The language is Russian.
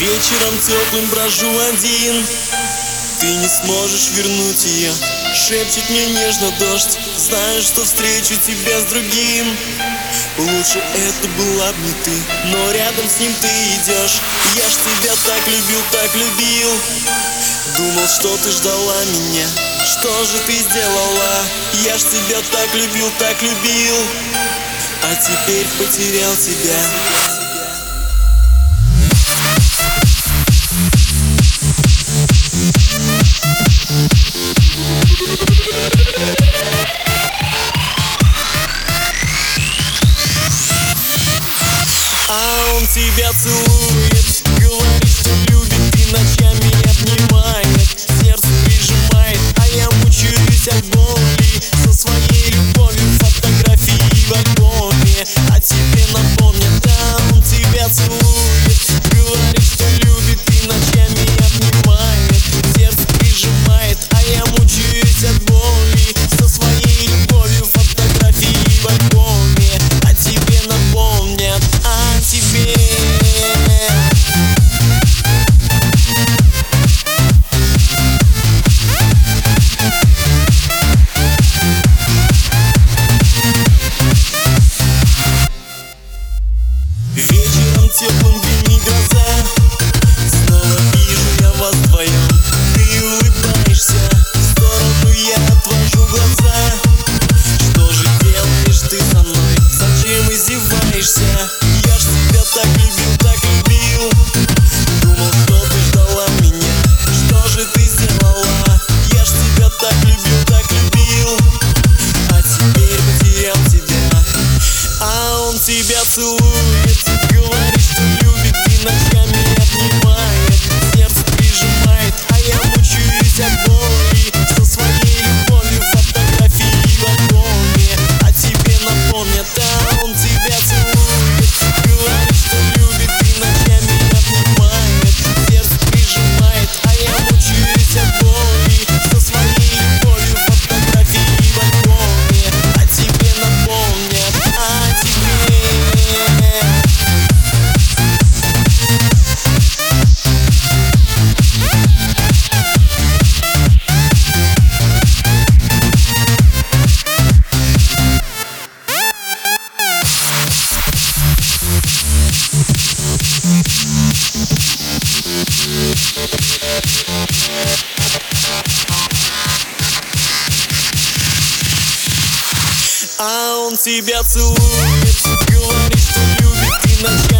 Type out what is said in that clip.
Вечером теплым брожу один, ты не сможешь вернуть ее. Шепчет мне нежно дождь, знаю, что встречу тебя с другим. Лучше это была б не ты, но рядом с ним ты идешь. Я ж тебя так любил. Думал, что ты ждала меня, что же ты сделала? Я ж тебя так любил, а теперь потерял тебя. А он тебя целует, говорит, что любит и ночами обнимает, сердце прижимает, а я мучаюсь от боли. Со своей любовью фотографии в альбоме, а тебе напомнят, да, он тебя целует, говорит, что любит и ночами обнимает, сердце прижимает, а я мучаюсь от боли. Со своей любовью фотографии в альбоме, а тебе напомнят, а тебе. Вечером теплым дни гроза, снова вижу я вас вдвоем. Ты улыбаешься, в сторону я отвожу глаза. Что же делаешь ты со мной? Зачем издеваешься? Я ж тебя так любил. Думал, что ты ждала меня, что же ты сделала? Я ж тебя так любил, а теперь потерял тебя. А он тебя целует, говорит, что любит и ночами обнимает, сердце прижимает, а я мучаюсь от боли. Со своей любовью фотографии в альбоме, а тебе напомнят, а он тебя целует, говорит, что любит и ночами обнимает, сердце прижимает, а я мучаюсь от боли. Со своей любовью фотографии в альбоме, а тебе напомнят, а тебе. А он тебя целует, говорит, что любит и ночами